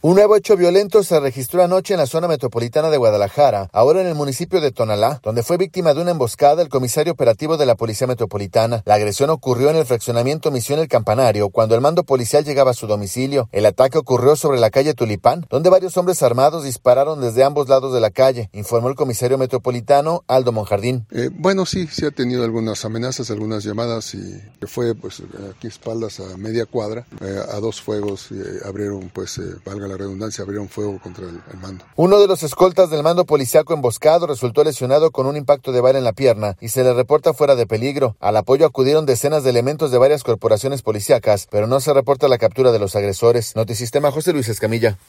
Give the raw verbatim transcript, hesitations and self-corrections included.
Un nuevo hecho violento se registró anoche en la zona metropolitana de Guadalajara, ahora en el municipio de Tonalá, donde fue víctima de una emboscada el comisario operativo de la Policía Metropolitana. La agresión ocurrió en el fraccionamiento Misión El Campanario, cuando el mando policial llegaba a su domicilio. El ataque ocurrió sobre la calle Tulipán, donde varios hombres armados dispararon desde ambos lados de la calle, informó el comisario metropolitano Aldo Monjardín. Eh, bueno, sí, sí ha tenido algunas amenazas, algunas llamadas y fue pues aquí espaldas a media cuadra, eh, a dos fuegos eh, abrieron pues, eh, valga la redundancia, abrieron fuego contra el, el mando. Uno de los escoltas del mando policiaco emboscado resultó lesionado con un impacto de bala en la pierna y se le reporta fuera de peligro. Al apoyo acudieron decenas de elementos de varias corporaciones policíacas, pero no se reporta la captura de los agresores. Notisistema, José Luis Escamilla.